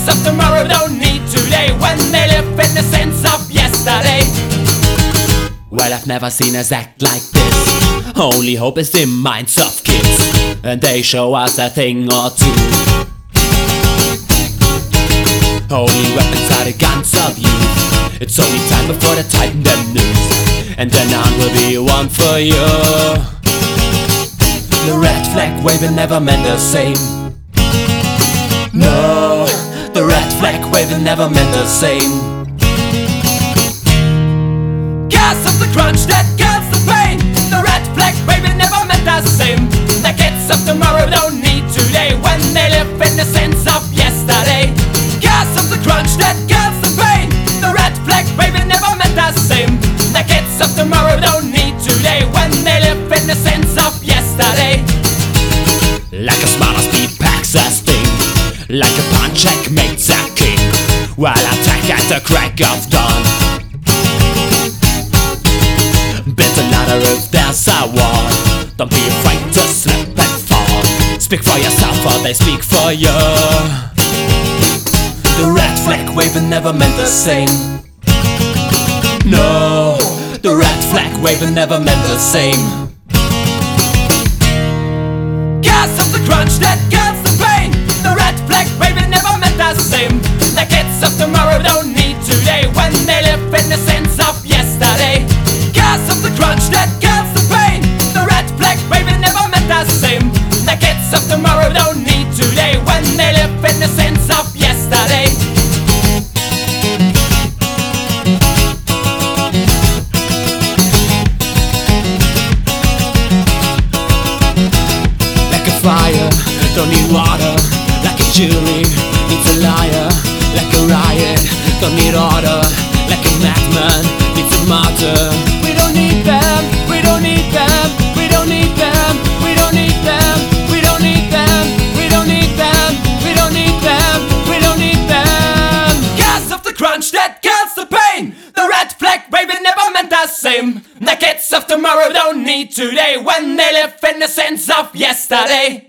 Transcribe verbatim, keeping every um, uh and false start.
of tomorrow don't need today when they live in the sense of yesterday. Well, I've never seen us act like this. Only hope is in minds of kids, and they show us a thing or two. Only weapons are the guns of youth. It's only time before they tighten them noose, and then none will be one for you. The red flag waving never meant the same. No, the red flag waving never meant the same. Gas of the crunch that kills the pain. The red flag waving never meant the same. The kids of tomorrow don't need today when they live in the sense of yesterday. Gas of the crunch that kills the pain. The red flag waving never meant the same. The kids of tomorrow don't need today when they live in the sense of yesterday. Like a smart speed packs a sting, like a punch checkmates a king, while attack at the crack of dawn. Build a ladder if there's a wall. Don't be afraid to slip and fall. Speak for yourself or they speak for you. The red flag waving never meant the same. No, the red flag waving never meant the same. Gas of the crunch that kills the pain. The red flag waving never meant the same. The kids of tomorrow don't need today when they live in the sense of yesterday. Gas of the crunch that kills the pain. The red flag waving never meant the same. The kids of tomorrow don't need today when they live in the sense of yesterday. Fire, don't need water. Like a jury, needs a liar. Like a riot, don't need order. Like a madman, needs a martyr. We don't need them, we don't need them, we don't need them, we don't need them, we don't need them, we don't need them, we don't need them, we don't need them. Gas of the crunch that kills the pain. The red flag waving never meant the same. The kids of tomorrow don't need today when they live in the sense of yesterday.